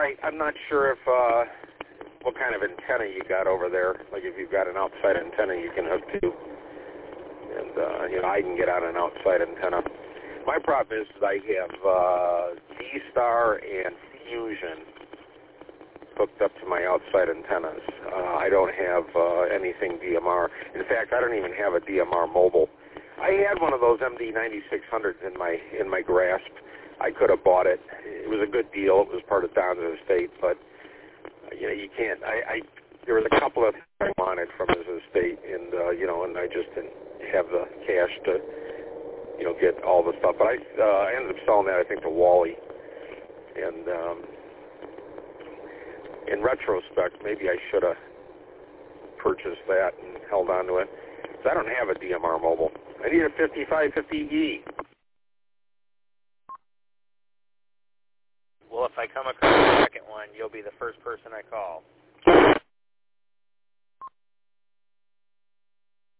right. I'm not sure if what kind of antenna you got over there. Like if you've got an outside antenna you can hook to, and I can get on an outside antenna. My problem is that I have D-Star and Fusion hooked up to my outside antennas. I don't have anything DMR. In fact, I don't even have a DMR mobile. I had one of those MD9600s in my grasp. I could have bought it. It was a good deal. It was part of Don's estate, but you can't. There was a couple of things I wanted from his estate, and and I just didn't have the cash to get all the stuff. But I ended up selling that, I think, to Wally. And in retrospect, maybe I should have purchased that and held on to it. Because I don't have a DMR mobile. I need a 5550E. Well, if I come across the second one, you'll be the first person I call.